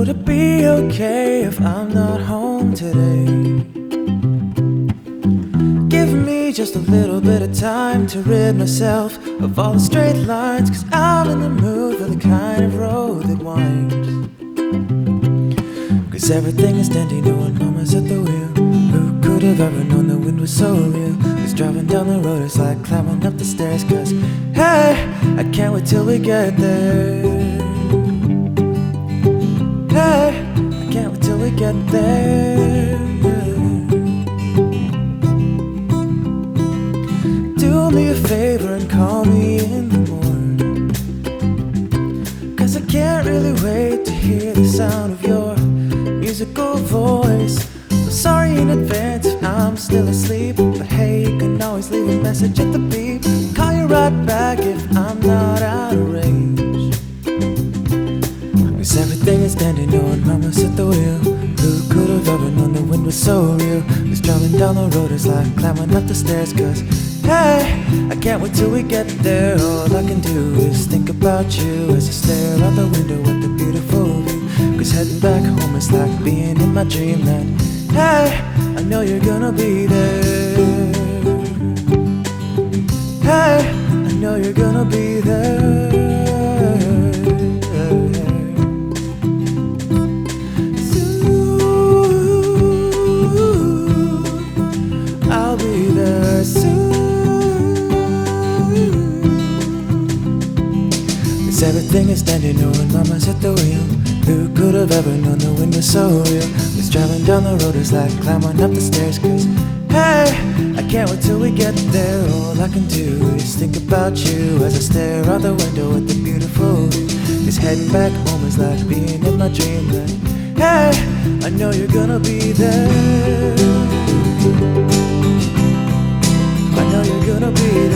Would it be okay if I'm not home today? Give me just a little bit of time to rid myself of all the straight lines, 'cause I'm in the mood for the kind of road that winds. 'Cause everything is dandy, knowing mama's at the wheel. Who could have ever known the wind was so real? 'Cause driving down the road is like climbing up the stairs. 'Cause hey, I can't wait till we get there. Hey, I can't wait till we get there. Do me a favor and call me in the morning, 'cause I can't really wait to hear the sound of your musical voice. So sorry in advance if I'm still asleep, but hey, you can always leave a message at the beep. Call you right back if I'm not out of range. 'Cause everything is dandy, knowing mama's at the wheel. Who could have ever known the wind was so real? 'Cause driving down the road is like climbing up the stairs. 'Cause hey, I can't wait till we get there. All I can do is think about you as I stare out the window at the beautiful view. 'Cause heading back home is like being in my dreamland. Hey, I know you're gonna be there. Hey, I know you're gonna be there. Soon, I'll be there soon. 'Cause everything is dandy, knowing mama's at the wheel. Who could have ever known the wind was so real? 'Cause driving down the road is like climbing up the stairs. 'Cause hey, I can't wait till we get there. All I can do is think about you as I stare out the window at the beautiful view. 'Cause heading back home is like being in my dreamland. Hey, I know you're gonna be there. I know you're gonna be there.